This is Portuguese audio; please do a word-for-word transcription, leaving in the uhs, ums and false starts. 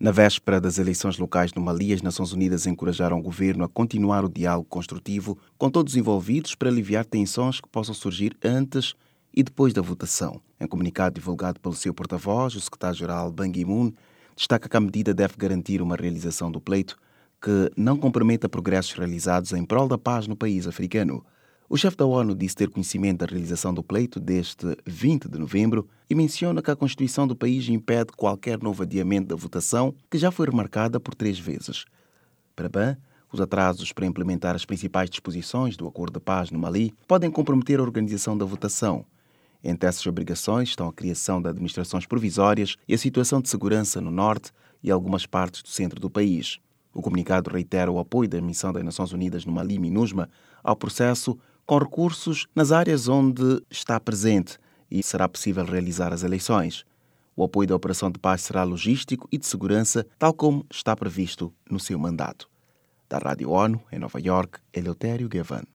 Na véspera das eleições locais no Mali, as Nações Unidas encorajaram o governo a continuar o diálogo construtivo com todos os envolvidos para aliviar tensões que possam surgir antes e depois da votação. Em comunicado divulgado pelo seu porta-voz, o secretário-geral Ban Ki-moon destaca que a medida deve garantir uma realização do pleito que não comprometa progressos realizados em prol da paz no país africano. O chefe da ONU disse ter conhecimento da realização do pleito deste vinte de novembro e menciona que a Constituição do país impede qualquer novo adiamento da votação, que já foi remarcada por três vezes. Para Ban, os atrasos para implementar as principais disposições do Acordo de Paz no Mali podem comprometer a organização da votação. Entre essas obrigações estão a criação de administrações provisórias e a situação de segurança no norte e algumas partes do centro do país. O comunicado reitera o apoio da Missão das Nações Unidas no Mali, MINUSMA, ao processo com recursos nas áreas onde está presente e será possível realizar as eleições. O apoio da Operação de Paz será logístico e de segurança, tal como está previsto no seu mandato. Da Rádio ONU, em Nova York, Eleutério Gavan.